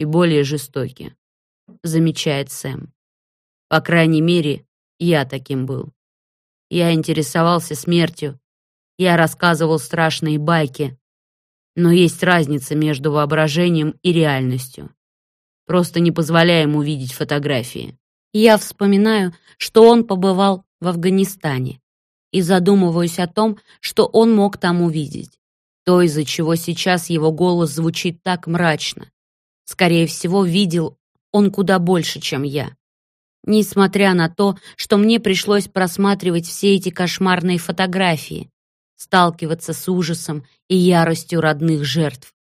и более жестоки, замечает Сэм. По крайней мере, я таким был. Я интересовался смертью, я рассказывал страшные байки, но есть разница между воображением и реальностью. Просто не позволяй ему видеть фотографии. Я вспоминаю, что он побывал в Афганистане, и задумываюсь о том, что он мог там увидеть. То, из-за чего сейчас его голос звучит так мрачно. Скорее всего, видел он куда больше, чем я. Несмотря на то, что мне пришлось просматривать все эти кошмарные фотографии, сталкиваться с ужасом и яростью родных жертв.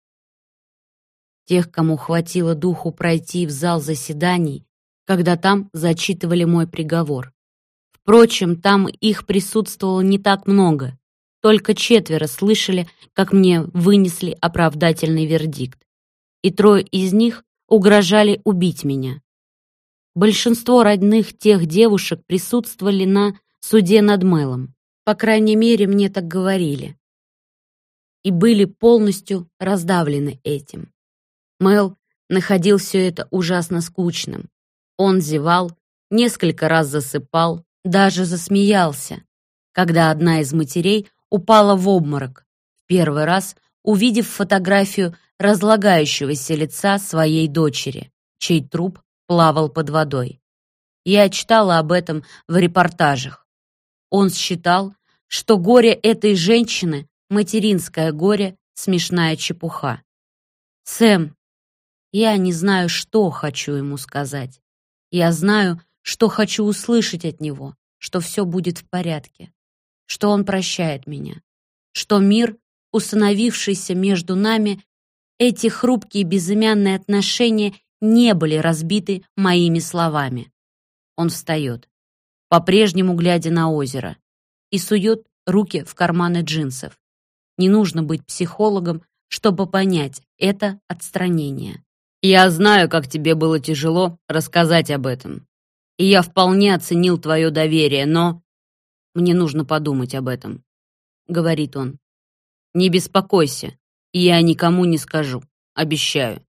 Тех, кому хватило духу пройти в зал заседаний, когда там зачитывали мой приговор. Впрочем, там их присутствовало не так много. Только 4 слышали, как мне вынесли оправдательный вердикт. И 3 из них угрожали убить меня. Большинство родных тех девушек присутствовали на суде над Мэлом. По крайней мере, мне так говорили. И были полностью раздавлены этим. Мэл находил все это ужасно скучным. Он зевал, несколько раз засыпал, даже засмеялся, когда одна из матерей упала в обморок, в первый раз увидев фотографию разлагающегося лица своей дочери, чей труп плавал под водой. Я читала об этом в репортажах. Он считал, что горе этой женщины, материнское горе, смешная чепуха. Сэм, я не знаю, что хочу ему сказать. Я знаю, что хочу услышать от него, что все будет в порядке, что он прощает меня, что мир, установившийся между нами, эти хрупкие безымянные отношения не были разбиты моими словами. Он встает, по-прежнему глядя на озеро, и сует руки в карманы джинсов. Не нужно быть психологом, чтобы понять это отстранение. Я знаю, как тебе было тяжело рассказать об этом. И я вполне оценил твое доверие, но мне нужно подумать об этом, говорит он. Не беспокойся, я никому не скажу, обещаю.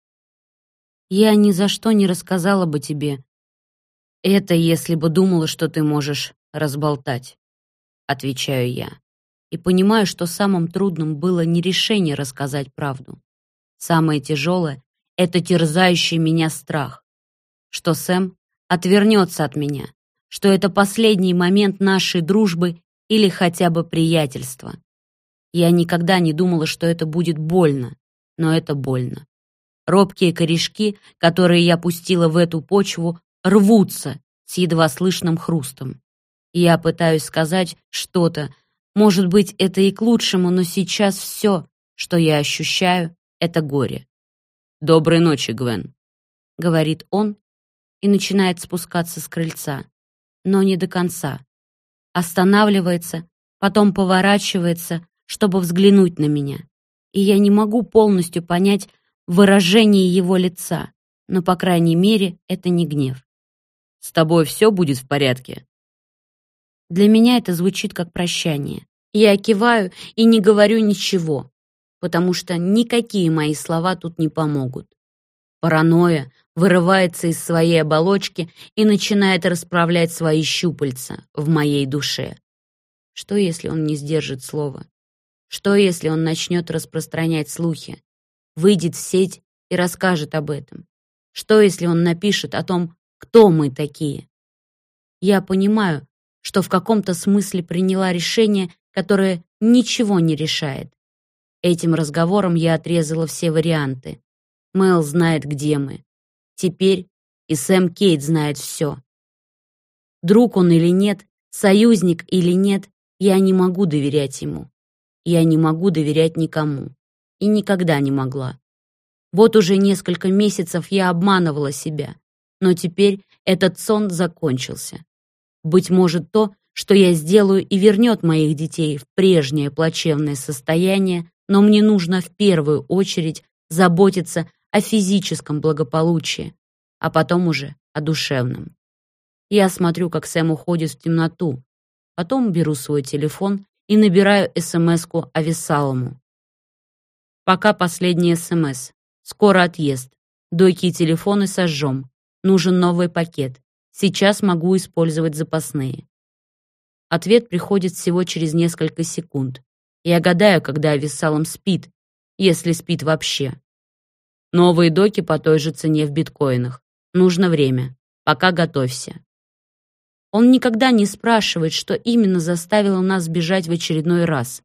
Я ни за что не рассказала бы тебе. Это если бы думала, что ты можешь разболтать, отвечаю я. И понимаю, что самым трудным было не решение рассказать правду. Самое тяжелое — это терзающий меня страх, что Сэм отвернется от меня, что это последний момент нашей дружбы или хотя бы приятельства. Я никогда не думала, что это будет больно, но это больно. Робкие корешки, которые я пустила в эту почву, рвутся с едва слышным хрустом. Я пытаюсь сказать что-то, может быть, это и к лучшему, но сейчас все, что я ощущаю, это горе. «Доброй ночи, Гвен», — говорит он и начинает спускаться с крыльца, но не до конца. Останавливается, потом поворачивается, чтобы взглянуть на меня. И я не могу полностью понять выражение его лица, но, по крайней мере, это не гнев. «С тобой все будет в порядке?» Для меня это звучит как прощание. Я киваю и не говорю ничего, потому что никакие мои слова тут не помогут. Паранойя вырывается из своей оболочки и начинает расправлять свои щупальца в моей душе. Что, если он не сдержит слова? Что, если он начнет распространять слухи, выйдет в сеть и расскажет об этом? Что, если он напишет о том, кто мы такие? Я понимаю, что в каком-то смысле приняла решение, которое ничего не решает. Этим разговором я отрезала все варианты. Мэл знает, где мы. Теперь и Сэм Кейт знает все. Друг он или нет, союзник или нет, я не могу доверять ему. Я не могу доверять никому. И никогда не могла. Вот уже несколько месяцев я обманывала себя. Но теперь этот сон закончился. Быть может, то, что я сделаю, и вернет моих детей в прежнее плачевное состояние, но мне нужно в первую очередь заботиться о физическом благополучии, а потом уже о душевном. Я смотрю, как Сэм уходит в темноту, потом беру свой телефон и набираю СМС-ку Авесалому. Пока последний СМС. Скоро отъезд. Дойки и телефоны сожжем. Нужен новый пакет. Сейчас могу использовать запасные. Ответ приходит всего через несколько секунд. Я гадаю, когда Авессалом спит, если спит вообще. Новые доки по той же цене в биткоинах. Нужно время. Пока готовься. Он никогда не спрашивает, что именно заставило нас бежать в очередной раз.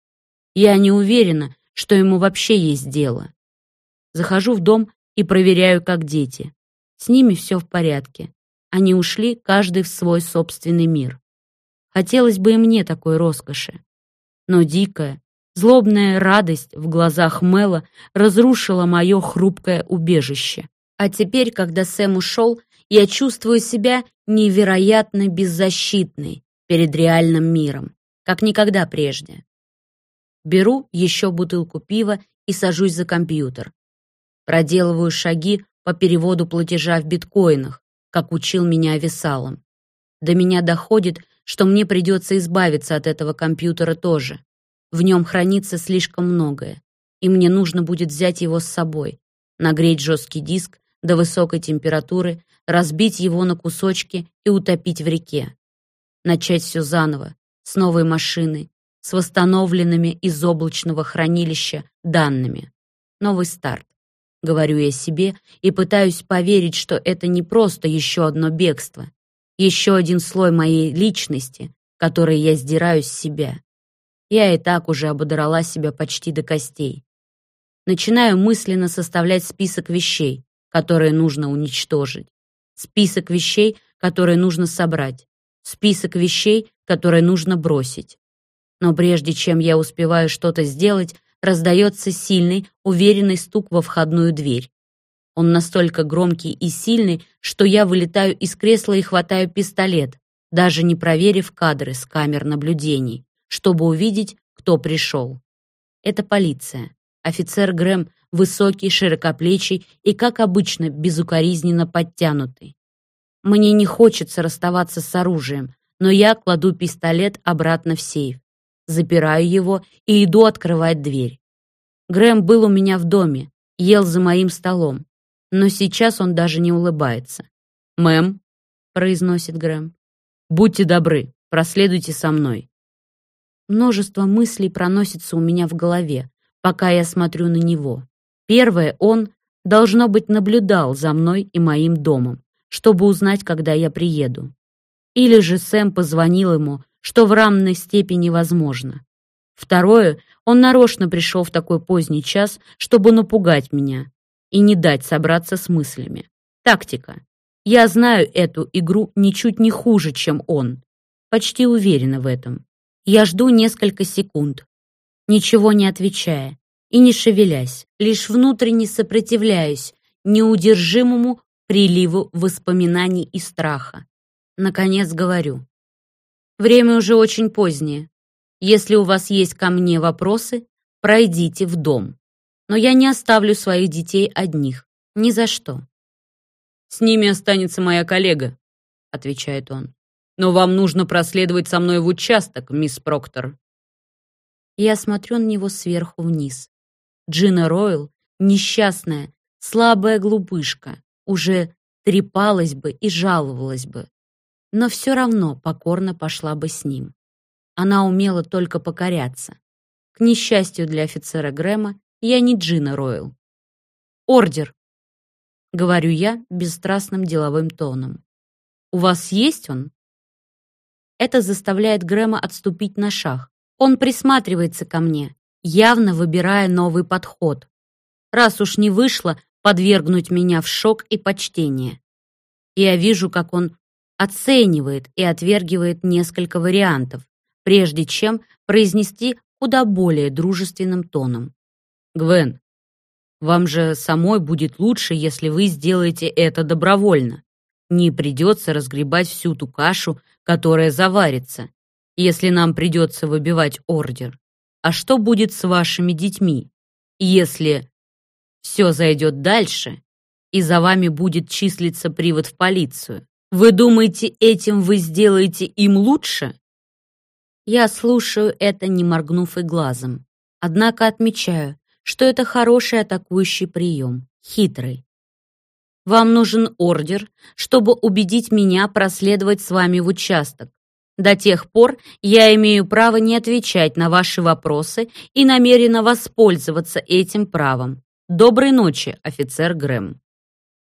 Я не уверена, что ему вообще есть дело. Захожу в дом и проверяю, как дети. С ними все в порядке. Они ушли, каждый в свой собственный мир. Хотелось бы и мне такой роскоши. Но дикая, злобная радость в глазах Мэла разрушила мое хрупкое убежище. А теперь, когда Сэм ушел, я чувствую себя невероятно беззащитной перед реальным миром, как никогда прежде. Беру еще бутылку пива и сажусь за компьютер. Проделываю шаги по переводу платежа в биткоинах, как учил меня Авессалом. До меня доходит, что мне придется избавиться от этого компьютера тоже. В нем хранится слишком многое, и мне нужно будет взять его с собой, нагреть жесткий диск до высокой температуры, разбить его на кусочки и утопить в реке. Начать все заново, с новой машины, с восстановленными из облачного хранилища данными. Новый старт. Говорю я себе и пытаюсь поверить, что это не просто еще одно бегство, еще один слой моей личности, который я сдираю с себя. Я и так уже ободрала себя почти до костей. Начинаю мысленно составлять список вещей, которые нужно уничтожить. Список вещей, которые нужно собрать. Список вещей, которые нужно бросить. Но прежде чем я успеваю что-то сделать, раздается сильный, уверенный стук во входную дверь. Он настолько громкий и сильный, что я вылетаю из кресла и хватаю пистолет, даже не проверив кадры с камер наблюдений, чтобы увидеть, кто пришел. Это полиция. Офицер Грэм высокий, широкоплечий и, как обычно, безукоризненно подтянутый. Мне не хочется расставаться с оружием, но я кладу пистолет обратно в сейф, запираю его и иду открывать дверь. Грэм был у меня в доме, ел за моим столом, но сейчас он даже не улыбается. «Мэм», — произносит Грэм, — «будьте добры, проследуйте со мной». Множество мыслей проносится у меня в голове, пока я смотрю на него. Первое, он, должно быть, наблюдал за мной и моим домом, чтобы узнать, когда я приеду. Или же Сэм позвонил ему, что в равной степени возможно. Второе, он нарочно пришел в такой поздний час, чтобы напугать меня и не дать собраться с мыслями. Тактика. Я знаю эту игру ничуть не хуже, чем он. Почти уверена в этом. Я жду несколько секунд, ничего не отвечая и не шевелясь, лишь внутренне сопротивляюсь неудержимому приливу воспоминаний и страха. Наконец говорю. Время уже очень позднее. Если у вас есть ко мне вопросы, пройдите в дом. Но я не оставлю своих детей одних. Ни за что. «С ними останется моя коллега», — отвечает он. «Но вам нужно проследовать со мной в участок, мисс Проктор». Я смотрю на него сверху вниз. Джина Ройл, несчастная, слабая глупышка, уже трепалась бы и жаловалась бы, но все равно покорно пошла бы с ним. Она умела только покоряться. К несчастью для офицера Грэма, я не Джина Ройл. «Ордер», — говорю я бесстрастным деловым тоном. «У вас есть он?» Это заставляет Грэма отступить на шаг. Он присматривается ко мне, явно выбирая новый подход. Раз уж не вышло подвергнуть меня в шок и почтение. Я вижу, как он оценивает и отвергивает несколько вариантов, прежде чем произнести куда более дружественным тоном. «Гвен, вам же самой будет лучше, если вы сделаете это добровольно. Не придется разгребать всю ту кашу, которая заварится, если нам придется выбивать ордер. А что будет с вашими детьми, если все зайдет дальше, и за вами будет числиться привод в полицию? Вы думаете, этим вы сделаете им лучше?» Я слушаю это, не моргнув и глазом. Однако отмечаю, что это хороший атакующий прием, хитрый. Вам нужен ордер, чтобы убедить меня проследовать с вами в участок. До тех пор я имею право не отвечать на ваши вопросы и намерена воспользоваться этим правом. Доброй ночи, офицер Грэм».